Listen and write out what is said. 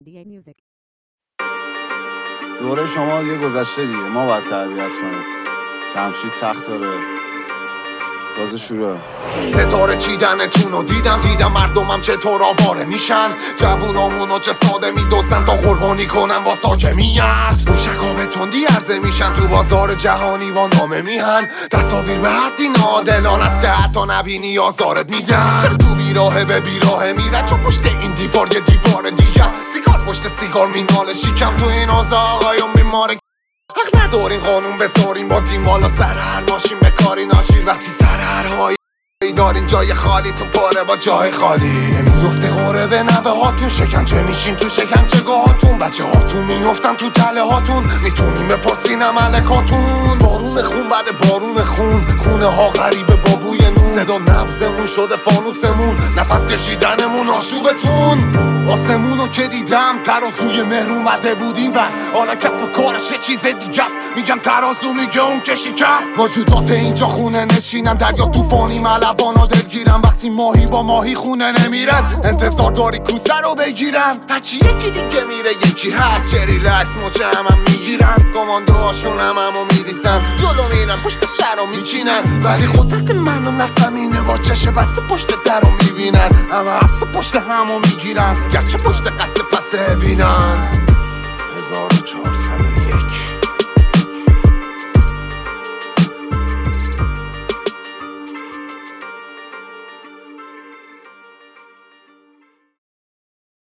دوره شما یه گذشته دیگه، ما باید تربیت کنیم. جمشید تخت داره، تازه شروع. ستاره چیدنتونو دیدم مردمم چطور آواره میشن، جوونامونو چه ساده میدوزن تا قربانی کنن واسه حاکمیت. موشکا به تندی عرضه میشن تو بازار جهانی و نامه میهن، تصاویر به حدی ناعادلانه است که حتی نبینی آزارت میدن. تو بیراهه به بیراهه میره چون پشت این دیوار یه دیوار دیگه است. سیگار پشت سیگار میناله شیکم تو این آزا آقایون میماره. حق ندارین قانون بسارین با تیم بالا سر هر ماشین بکارین آشیر وقتی سر هر هایی دارین جای خالیتون پاره با جای خالی. میفته غوره به نوه هاتون، شکنجه میشین تو شکنجه گاهاتون، بچه هاتون میفتن تو تله هاتون، میتونیم بپرسین ملکاتون. بارون خون بعد بارون خون، خونه ها غریبه با بوی نون، صدا نبزمون شده فانوسمون، نفس کشیدنمون آشوبتون. آسمونو که دیدم ترازوی مهر اومده بودیم و حالا کسب کارش یه چیز دیگه است. میگم ترازو میگه اون که شکست. موجودات اینجا خونه نشینن، دریا طوفانی ملوانا دلگیرن، وقتی ماهی با ماهی خونه نمیرن انتظار داری کوسه رو بگیرن. هرچی یکی دیگه میره یکی هست، چه ریلکس مچه هم میگیرن، کماندوهاشون همو میریسن، جلو میرن پشت سر رو میچینن، ولی خودت منم نسمینه با چشه بسته پشت در رو میبینن، همه حبس پشت همو میگیرن گرچه پشت قصد پس بینن. 1400